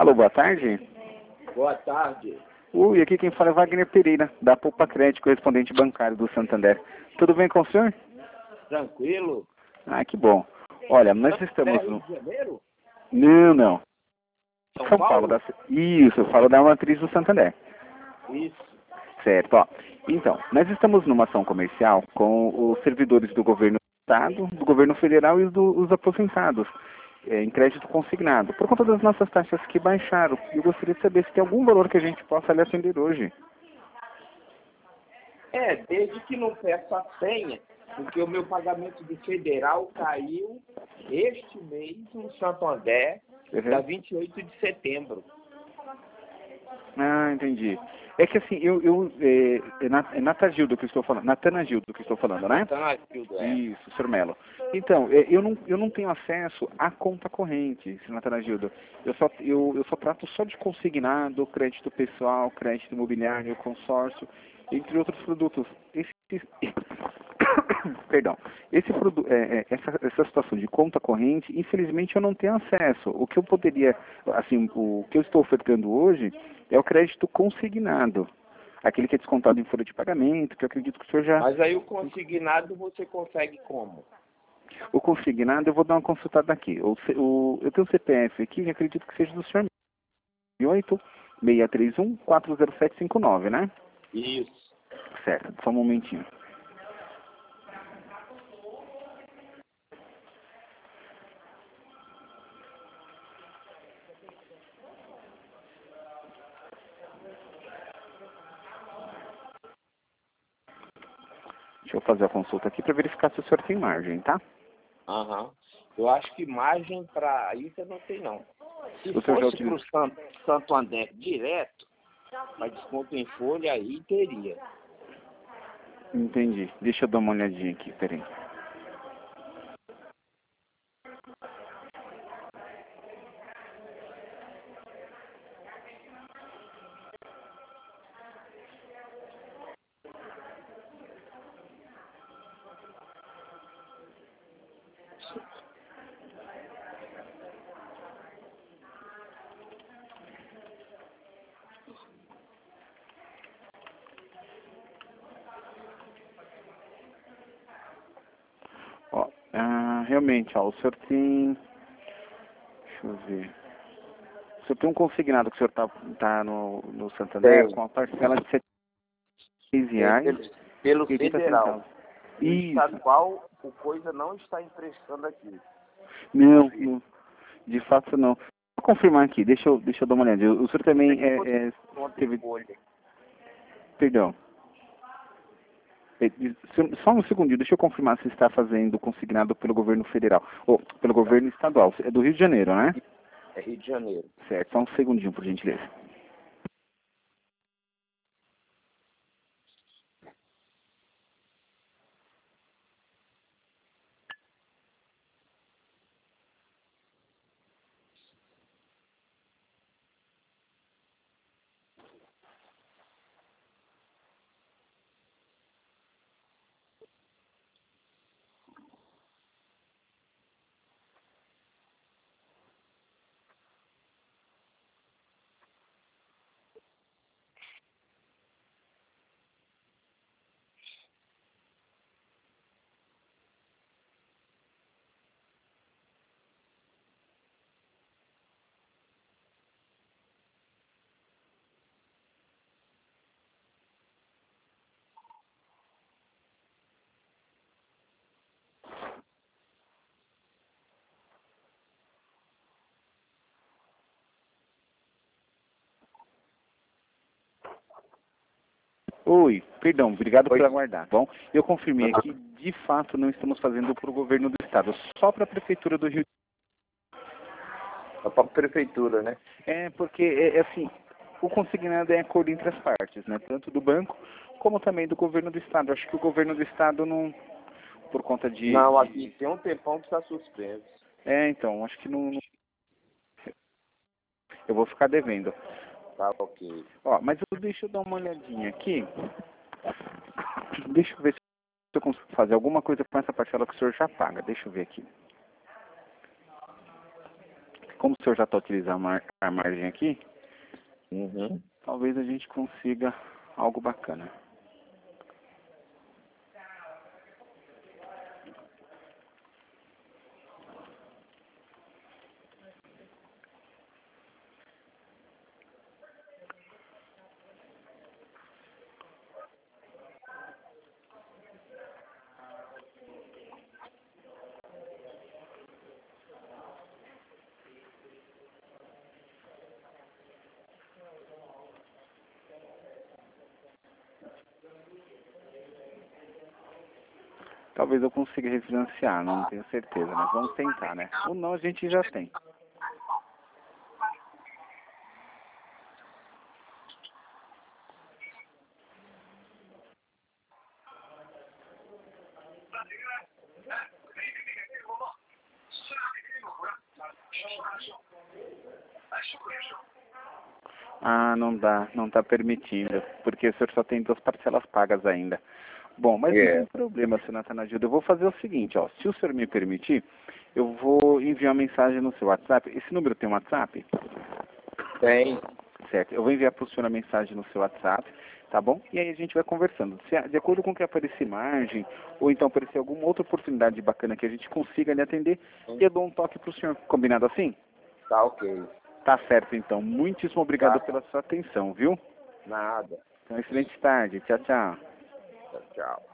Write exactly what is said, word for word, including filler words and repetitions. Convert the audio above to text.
Alô, boa tarde. Boa tarde. Ui, aqui quem fala é Wagner Pereira, da Poupa Crédito, correspondente bancário do Santander. Tudo bem com o senhor? Tranquilo? Ah, que bom. Olha, nós estamos Rio no... de Janeiro? Não, não. São, São Paulo? Paulo. Da... Isso, eu falo da matriz do Santander. Isso. Certo, ó. Então, nós estamos numa ação comercial com os servidores do governo do estado, do governo federal e do, os aposentados, é, em crédito consignado, por conta das nossas taxas que baixaram. Eu gostaria de saber se tem algum valor que a gente possa lhe atender hoje. É, desde que não peça a senha, porque o meu pagamento do federal caiu este mês no Santander, Uhum. dia vinte e oito de setembro. Ah, entendi. É que assim, eu, eu é, é, Nat- é Natagildo que eu estou falando, Natana Gildo que eu estou falando, né? Tá, Gildo, é. Isso, senhor Melo. Então, é, eu não, eu não tenho acesso à conta corrente, senhor Natana Gildo. Eu só, eu, eu só trato só de consignado, crédito pessoal, crédito imobiliário, consórcio, entre outros produtos. Esse, perdão, esse produ, é, é, essa, essa situação de conta corrente, infelizmente eu não tenho acesso. O que eu poderia, assim, o que eu estou ofertando hoje é o crédito consignado. Aquele que é descontado em folha de pagamento, que eu acredito que o senhor já... Mas aí o consignado você consegue como? O consignado, eu vou dar uma consultada aqui. O, C- o, eu tenho o C P F aqui, e acredito que seja do senhor oito seis três um quatro zero sete cinco nove, né? Isso. Certo, só um momentinho. Deixa eu fazer a consulta aqui para verificar se o senhor tem margem, tá? Aham. Eu acho que margem para isso eu não tem não. Se O senhor já fosse para utilizou? o San, Santander direto, mas desconto em folha aí teria. Entendi. Deixa eu dar uma olhadinha aqui, peraí. Ó, ah, realmente, ó, o senhor tem... Deixa eu ver. O senhor tem um consignado que o senhor tá, tá no, no Santander Tem. com a parcela de seis É, reais pelo, pelo e oitenta federal. centavos. E o Isso. estadual, o coisa não está emprestando aqui. Não, não, de fato não. Vou confirmar aqui, deixa eu, deixa eu dar uma olhada. O senhor também Tem que é, fosse é, desconto em teve... folha. Perdão. É, de- se- Só um segundinho, deixa eu confirmar se está fazendo consignado pelo governo federal. Ou pelo governo estadual. É do Rio de Janeiro, né? É Rio de Janeiro. Certo, só um segundinho, por gentileza. Oi, perdão, obrigado por Oi. aguardar. Bom, eu confirmei Aham. aqui, de fato, não estamos fazendo para o governo do estado, só para a prefeitura do Rio. É para a prefeitura, né? É, porque, é, é assim, o consignado é acordo entre as partes, né? Tanto do banco, como também do governo do estado. Acho que o governo do estado não, por conta de... Não, aqui de- tem um tempão que está suspenso. É, então, acho que não... não- Eu vou ficar devendo. Tá ok. Ó, mas eu, deixa eu dar uma olhadinha aqui. Deixa eu ver se eu consigo fazer alguma coisa com essa parcela que o senhor já paga. Deixa eu ver aqui. como o senhor já está utilizando a, mar, a margem aqui, Uhum. talvez a gente consiga algo bacana. Talvez eu consiga refinanciar, não tenho certeza, mas vamos tentar, né? Ou não, a gente já tem. Ah, não dá, não está permitindo, porque o senhor só tem duas parcelas pagas ainda. Bom, mas não tem É. problema, senhor Natanaildo. Eu vou fazer o seguinte, ó, se o senhor me permitir, eu vou enviar uma mensagem no seu WhatsApp. Esse número tem um WhatsApp? Tem. Certo, eu vou enviar para o senhor a mensagem no seu WhatsApp, tá bom? E aí a gente vai conversando. Se, de acordo com o que aparecer margem, ou então aparecer alguma outra oportunidade bacana que a gente consiga lhe atender, eu dou um toque para o senhor. Combinado assim? Tá ok. Tá certo, então. Muitíssimo obrigado Tá. pela sua atenção, viu? Nada. Então, excelente tarde. Tchau, tchau. Tchau, tchau.